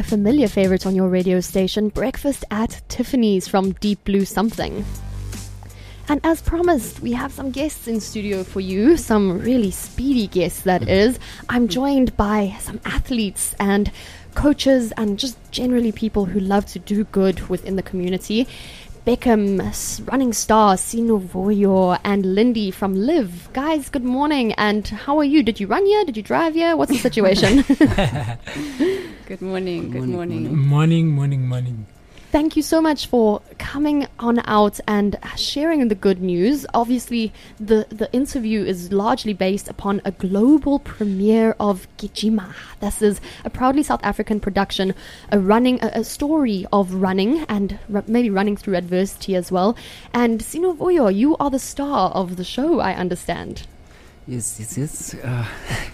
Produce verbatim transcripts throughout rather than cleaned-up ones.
a familiar favorite on your radio station, Breakfast at Tiffany's from Deep Blue Something. And as promised, we have some guests in studio for you, some really speedy guests, that is. I'm joined by some athletes and coaches and just generally people who love to do good within the community. Beckham, running star Sino Voyo, and Lindy from Live. Guys, good morning, and how are you? Did you run here? Did you drive here? What's the situation? Good morning, good morning. Morning, morning, morning. Thank you so much for coming on out and sharing the good news. Obviously, the, the interview is largely based upon a global premiere of Gijima. This is a proudly South African production, a running a, a story of running and r- maybe running through adversity as well. And Sino Voyo, you are the star of the show, I understand. Yes, yes, yes. Uh,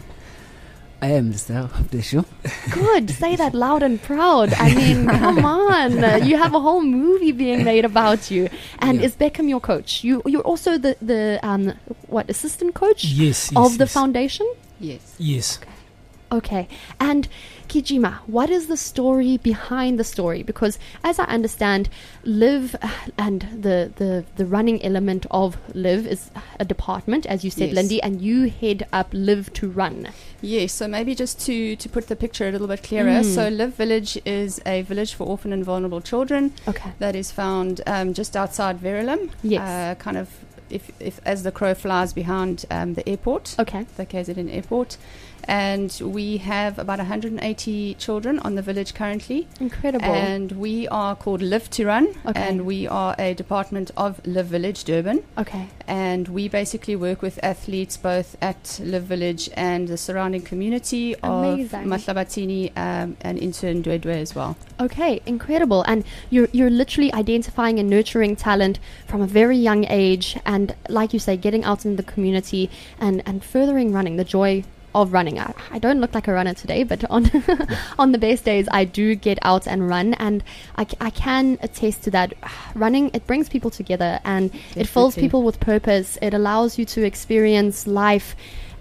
I am the star of the show. Good. Say that loud and proud. I mean, come on. Uh, you have a whole movie being made about you. And Yeah. is Beckham your coach? You, you're also the, the um, what, assistant coach Yes, yes, of the yes. foundation? Yes. Yes. Okay. And Gijima, what is the story behind the story? Because as I understand, Live uh, and the, the, the running element of Live is a department, as you said, Yes. Lindy, and you head up Live to Run. Yes, so maybe just to, to put the picture a little bit clearer. Mm. So Live Village is a village for orphan and vulnerable children Okay. that is found um, just outside Verulam. Yes. Uh, kind of if, if as the crow flies behind um, the airport, Okay. the K Z N airport. And we have about one hundred eighty children on the village currently. Incredible. And we are called Live to Run. Okay. And we are a department of Live Village Durban. Okay. And we basically work with athletes both at Live Village and the surrounding community Amazing. of Mahlabatini um, and into Ndwedwe as well. Okay, incredible. And you're you're literally identifying and nurturing talent from a very young age, and like you say, getting out in the community and, and furthering running, the joy of running. I, I don't look like a runner today, but on on the best days I do get out and run, and I, c- I can attest to that. Running, it brings people together, and it fills Definitely. people with purpose. It allows you to experience life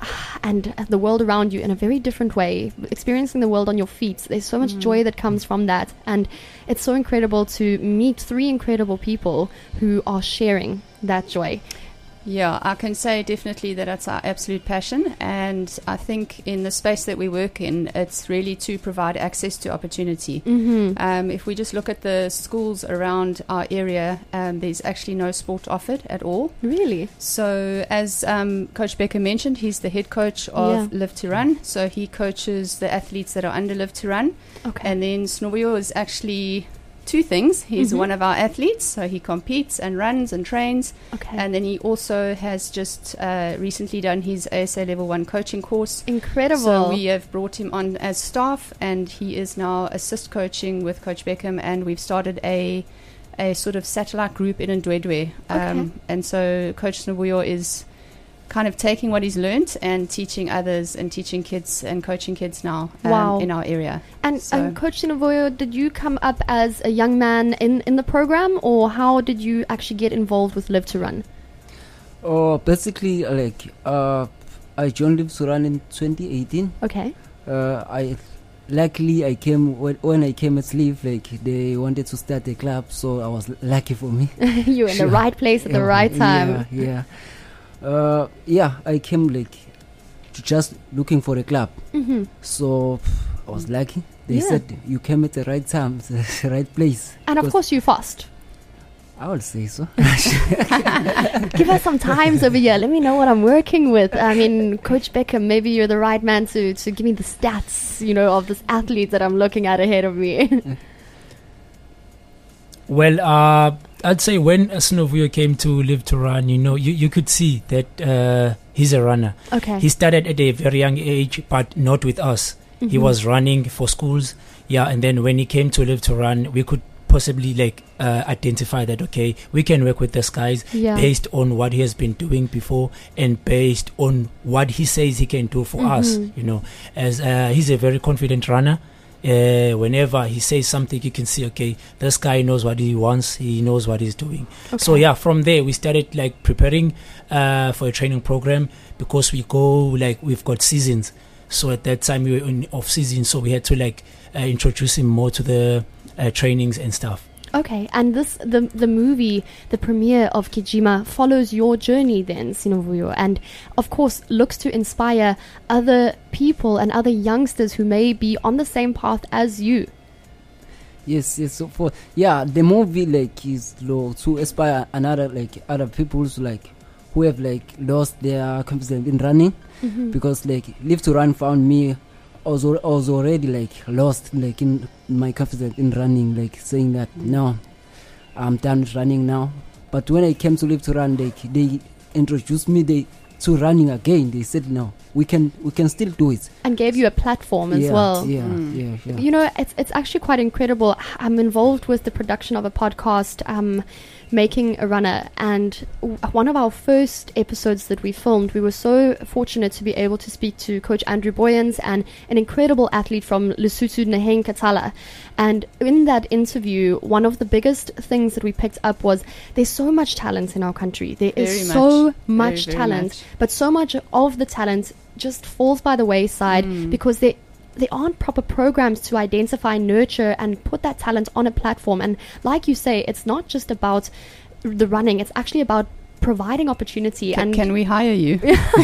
and the world around you in a very different way, experiencing the world on your feet. There's so much joy that comes from that, and it's so incredible to meet three incredible people who are sharing that joy. Yeah, I can say definitely that that's our absolute passion. And I think in the space that we work in, it's really to provide access to opportunity. Mm-hmm. Um, if we just look at the schools around our area, um, there's actually no sport offered at all. Really? So as um, Coach Becker mentioned, he's the head coach of Yeah. Live to Run. So he coaches the athletes that are under Live to Run. Okay. And then Snovio is actually two things. He's Mhm. one of our athletes, so he competes and runs and trains. Okay. And then he also has just uh, recently done his A S A Level one coaching course. Incredible. So we have brought him on as staff, and he is now assist coaching with Coach Beckham, and we've started a a sort of satellite group in Ndwedwe. Um, and so Coach Snobuyo is kind of taking what he's learnt and teaching others and teaching kids and coaching kids now um, Wow. in our area. And, So- and Coach Sinovoyo, did you come up as a young man in, in the program, or how did you actually get involved with Live to Run? Oh, basically, uh, like, uh, I joined Live to Run in twenty eighteen. Okay. Uh, I luckily I came when, when I came at Live, like they wanted to start a club, so I was l- lucky for me. You were in Sure. the right place at the Yeah, right time. Yeah, yeah. Uh, yeah, I came like to just looking for a club, Mm-hmm. so I was lucky. They Yeah. said you came at the right time, the right place. And of Because course you fast. I would say so. Give us some times over here. Let me know what I'm working with. I mean, Coach Beckham, maybe you're the right man to, to give me the stats, you know, of this athlete that I'm looking at ahead of me. Well, uh, I'd say when Snovuyo came to Live to Run, you know, you, you could see that uh, he's a runner. Okay. He started at a very young age, but not with us. He Mhm. was running for schools, yeah, and then when he came to Live to Run, we could possibly like uh, identify that, okay, we can work with this guys Yeah. based on what he has been doing before and based on what he says he can do for us, Mhm. you know, as uh, he's a very confident runner. Uh, whenever he says something, you can see, okay, this guy knows what he wants, he knows what he's doing. Okay. So yeah, from there we started like preparing uh, for a training program, because we go like we've got seasons. So at that time we were in off season, so we had to like uh, introduce him more to the uh, trainings and stuff. Okay, and this the the movie, the premiere of Gijima, follows your journey then, Sinovuyo, and of course looks to inspire other people and other youngsters who may be on the same path as you. Yes, yes. So for yeah, the movie like is lo, to inspire another like other people's like who have like lost their confidence in running, Mm-hmm. because like Live to Run found me. I was, al- I was already like lost like in my confidence in running, like saying that no, I'm done with running now. But when I came to Live to Run, like they introduced me they to running again. They said no, we can we can still do it. And gave you a platform as yeah, well. Yeah, Mm. yeah, yeah. You know, it's it's actually quite incredible. I'm involved with the production of a podcast, um, Making a Runner, and w- one of our first episodes that we filmed, we were so fortunate to be able to speak to Coach Andrew Boyens and an incredible athlete from Lesotho, Naheng Katala. And in that interview, one of the biggest things that we picked up was there's so much talent in our country. There is Very so much. much Very, very talent, much. but so much of the talent just falls by the wayside Mm. because they there aren't proper programs to identify, nurture, and put that talent on a platform. And like you say, it's not just about the running; it's actually about providing opportunity. Can, and can we hire you?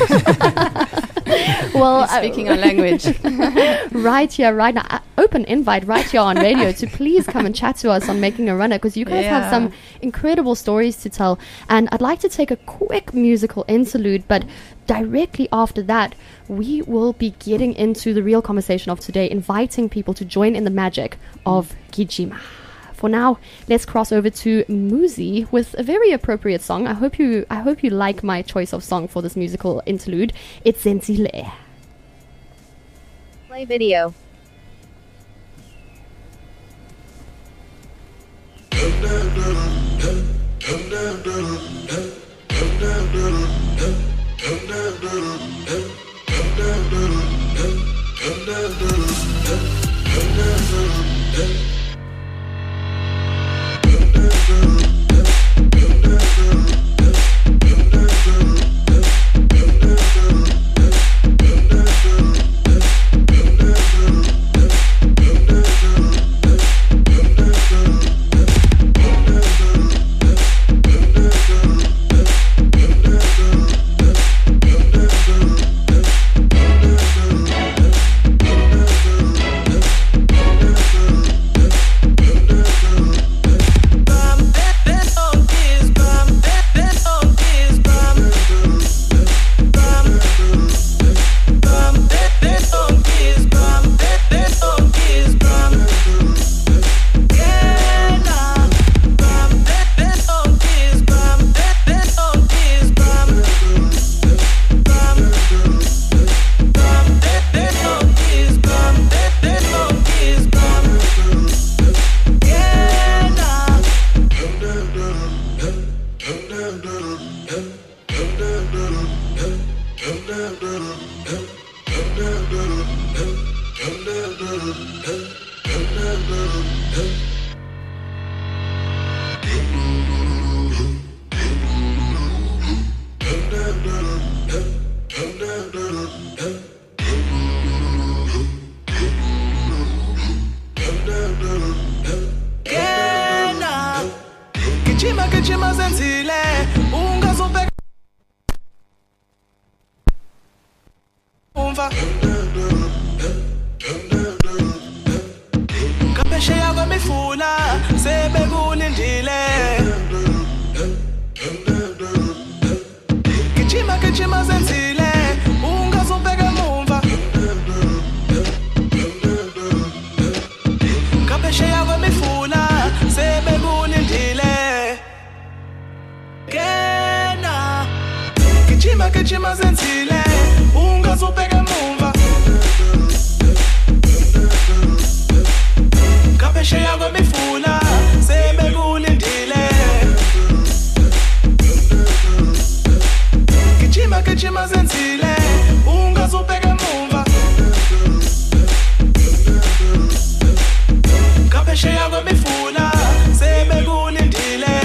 well, You're speaking our language. right here, right now, uh, open invite right here on radio to please come and chat to us on Making a Runner, because you guys have Yeah. some incredible stories to tell. And I'd like to take a quick musical interlude, but directly after that, we will be getting into the real conversation of today, inviting people to join in the magic of Gijima. For now, let's cross over to Muzi with a very appropriate song. I hope you I hope you like my choice of song for this musical interlude. It's Zenzile. Play video. Gijima gijima zenzile ungazobheka umva ngaphesheya kwemifula sebekulindile gijima gijima zenzile ungazobheka emumva ngaphesheya kwemifula sebekulindile Kena Gijima gijima zenzile ungazobheka emumva Ngaphesheya kwemifula sebekulindile Gijima gijima zenzile ungazobheka emumva Ngaphesheya kwemifula sebekulindile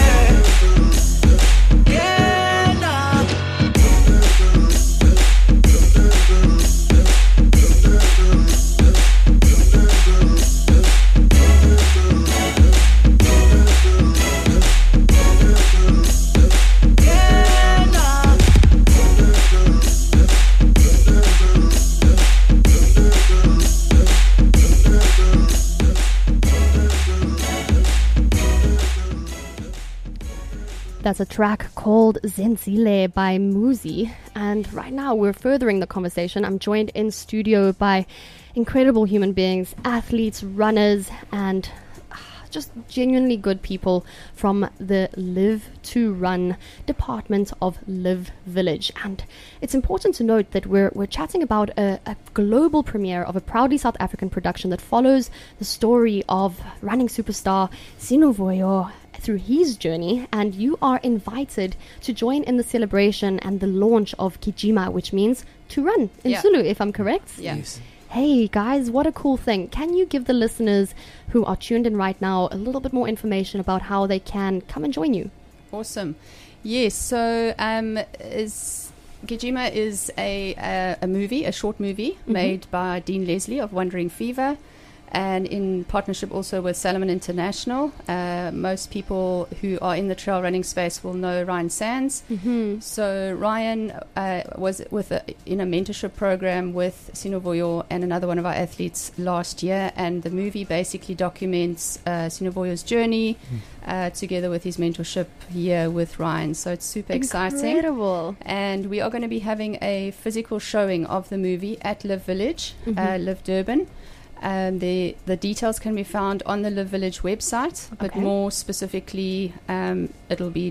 That's a track called Zenzile by Muzi. And right now we're furthering the conversation. I'm joined in studio by incredible human beings, athletes, runners, and just genuinely good people from the Live to Run department of Live Village. And it's important to note that we're we're chatting about a, a global premiere of a proudly South African production that follows the story of running superstar Sino Voyo through his journey, and you are invited to join in the celebration and the launch of Kijima, which means to run in Yeah. Zulu, if I'm correct. Yeah. Yes. Hey guys, what a cool thing. Can you give the listeners who are tuned in right now a little bit more information about how they can come and join you? Awesome. Yes, so um, is Kijima is a, a, a movie, a short movie Mhm. made by Dean Leslie of Wandering Fever, and in partnership also with Salomon International. Uh, most people who are in the trail running space will know Ryan Sands. Mm-hmm. So Ryan uh, was with a, in a mentorship program with Sino Voyo and another one of our athletes last year, and the movie basically documents uh, Sino Voyo's journey uh, together with his mentorship year with Ryan. So it's super exciting. Incredible. And we are going to be having a physical showing of the movie at Live Village, uh, Mhm. Live Durban. Um, the the details can be found on the Live Village website, but Okay. more specifically, um, it'll be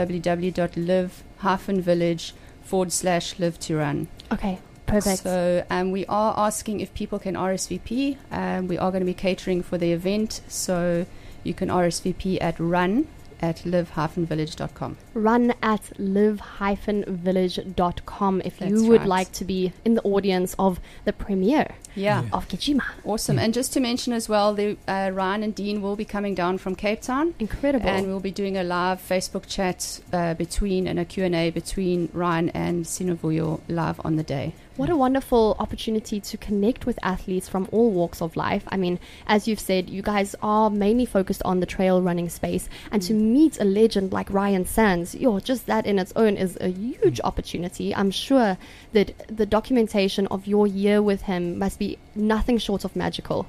www.live-village forward slash live to run. Okay, perfect. So um, we are asking if people can R S V P. Um, we are going to be catering for the event, so you can R S V P at run at live village dot com. Run at live village dot com if That's you would right. like to be in the audience of the premiere Yeah. Yeah. of Kijima. Awesome. And just to mention as well, the, uh, Ryan and Dean will be coming down from Cape Town, Incredible. and we'll be doing a live Facebook chat uh, between and a Q and A between Ryan and Sino Voyo live on the day. What a wonderful opportunity to connect with athletes from all walks of life. I mean, as you've said, you guys are mainly focused on the trail running space, and to meet a legend like Ryan Sands, yo, just that in its own is a huge opportunity. I'm sure that the documentation of your year with him must be nothing short of magical.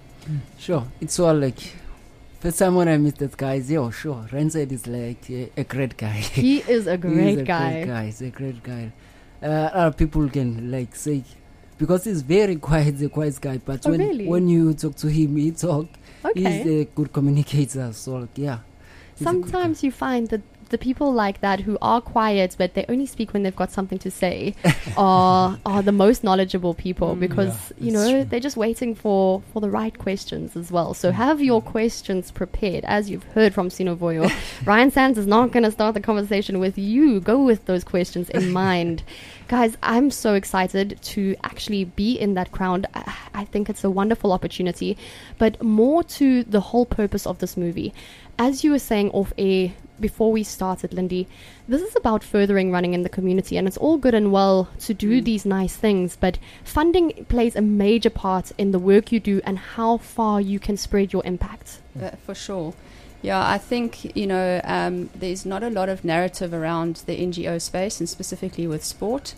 Sure, it's all like first time when I meet that guy, is, yo, sure, Renside is like a, a great guy. He is a He great is a guy. Great guy. He's a great guy. Uh, other people can like say because he's very quiet, he's a quiet guy. But Oh, when really? when you talk to him, he talk. Okay. He's a good communicator. So like, yeah. he's a good guy. Sometimes you find that the people like that who are quiet but they only speak when they've got something to say are are the most knowledgeable people, Mm, because yeah, you that's know true. they're just waiting for for the right questions as well. So Mm, have your yeah. questions prepared. As you've heard from Sino Voyo, Ryan Sands is not going to start the conversation with you. Go with those questions in mind. Guys, I'm so excited to actually be in that crowd. I, I think it's a wonderful opportunity. But more to the whole purpose of this movie. As you were saying off air before we started, Lindy, this is about furthering running in the community, and it's all good and well to do Mm. these nice things, but funding plays a major part in the work you do and how far you can spread your impact. Uh, for sure. Yeah, I think, you know, um, there's not a lot of narrative around the N G O space, and specifically with sport.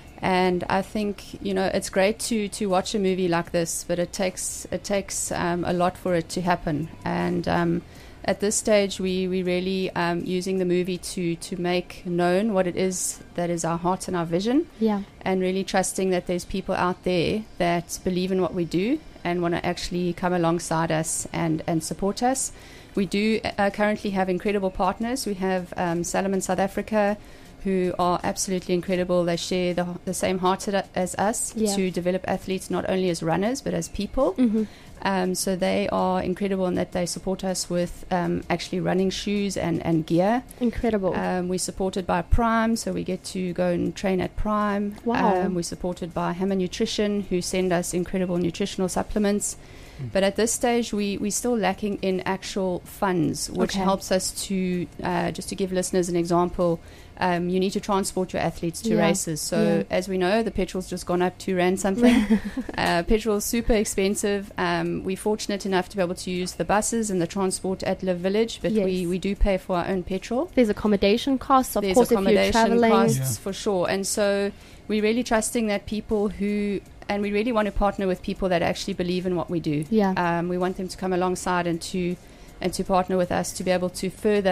And I think, you know, it's great to, to watch a movie like this, but it takes it takes um, a lot for it to happen. And um, at this stage, we we really um, using the movie to to make known what it is that is our heart and our vision, Yeah. and really trusting that there's people out there that believe in what we do and want to actually come alongside us and, and support us. We do uh, currently have incredible partners. We have um, Salomon South Africa, who are absolutely incredible. They share the, the same heart a- as us Yeah. to develop athletes not only as runners but as people. Mm-hmm. Um, so they are incredible in that they support us with um, actually running shoes and, and gear. Incredible. Um, we're supported by Prime, so we get to go and train at Prime. Wow. Um, we're supported by Hammer Nutrition, who send us incredible nutritional supplements. But at this stage, we, we're still lacking in actual funds, which Okay. helps us to, uh, just to give listeners an example, um, you need to transport your athletes to Yeah. races. So Yeah. as we know, the petrol's just gone up two rand something. uh, petrol's super expensive. Um, we're fortunate enough to be able to use the buses and the transport at Live Village, but Yes. we, we do pay for our own petrol. There's accommodation costs, of There's course, if you're accommodation traveling. costs Yeah. for sure. And so we're really trusting that people who, and we really want to partner with people that actually believe in what we do. Yeah. Um, we want them to come alongside and to and to partner with us to be able to further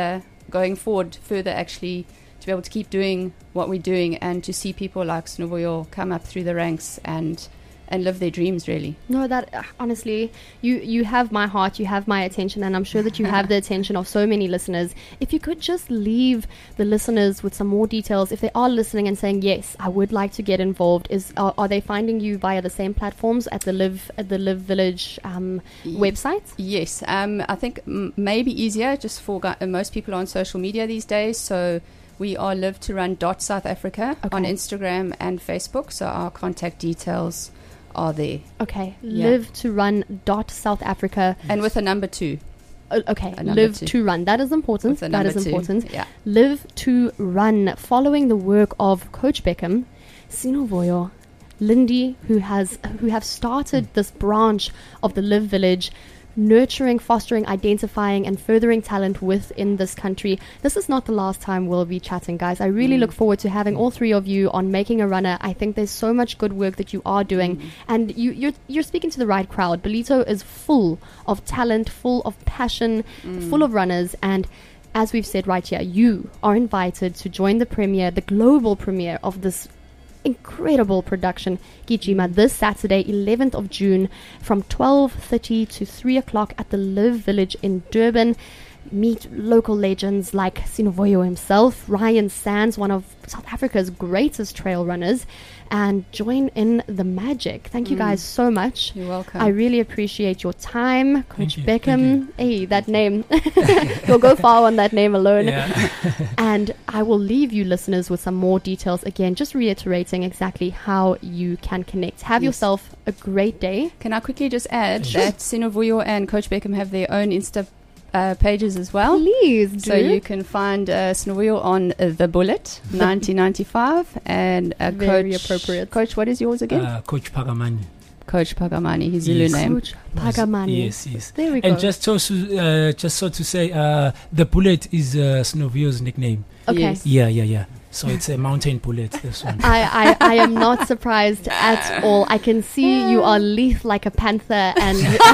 going forward further, actually, to be able to keep doing what we're doing and to see people like Sinovuyo come up through the ranks and and live their dreams, really. No, that uh, honestly, you you have my heart, you have my attention, and I'm sure that you have the attention of so many listeners. If you could just leave the listeners with some more details, if they are listening and saying, yes, I would like to get involved, is are, are they finding you via the same platforms at the Live at the Live Village um, website? Yes, um, I think m- maybe easier just for gu- uh, most people on social media these days. So we are live to run dot South Africa Okay. on Instagram and Facebook. So our contact details are there. Okay, Yeah. live to run dot South Africa. And with a number two. Uh, okay, A number live two. to run. That is important. With a That number is two. important. Yeah. Live to run, following the work of Coach Beckham, Sinovuyo, Lindy, who has who have started this branch of the Live Village, nurturing, fostering, identifying, and furthering talent within this country. This is not the last time we'll be chatting, guys. I really Mm. look forward to having all three of you on Making a Runner. I think there's so much good work that you are doing, Mm. and you, you're you're speaking to the right crowd. Belito is full of talent, full of passion, Mm. full of runners, and as we've said right here, you are invited to join the premiere, the global premiere of this incredible production, Gijima, this Saturday, eleventh of June, from twelve thirty to three o'clock at the Live Village in Durban. Meet local legends like Sinovuyo himself, Ryan Sands, one of South Africa's greatest trail runners, and join in the magic. Thank you Mm. guys so much. You're welcome. I really appreciate your time, Coach you, Beckham. Hey, that name. You'll go far on that name alone. Yeah. And I will leave you listeners with some more details again, just reiterating exactly how you can connect. Have Yes. yourself a great day. Can I quickly just add Sure. that Sinovuyo and Coach Beckham have their own Insta uh, pages as well. Please do. So you can find uh, Sinovuyo on uh, The Bullet, nineteen ninety-five, and uh, Very Coach, appropriate. Coach, what is yours again? Uh, Coach Pagamani. Coach Pagamani, his Zulu yes. name. Coach Pagamani. Yes, yes. There we go. And just so, to, uh, just so to say, uh, the bullet is uh, Sinovuyo's nickname. okay. Yes. Yeah, yeah, yeah. So it's a mountain bullet, this one. I, I, I am not surprised at all. I can see you are lithe like a panther, and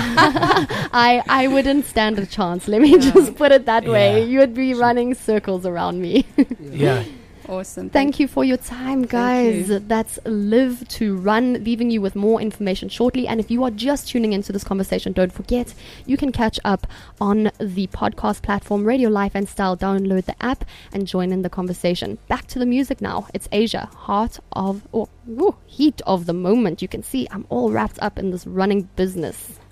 I I wouldn't stand a chance. Let me Yeah. just put it that way. Yeah. You would be running circles around me. Yeah. Awesome. Thank you for your time, guys. you. That's Live to Run, leaving you with more information shortly. And if you are just tuning into this conversation, don't forget, you can catch up on the podcast platform Radio Life and Style. Download the app and join in the conversation. Back to the music now. It's Asia, heart of, or ooh, heat of the moment. You can see I'm all wrapped up in this running business.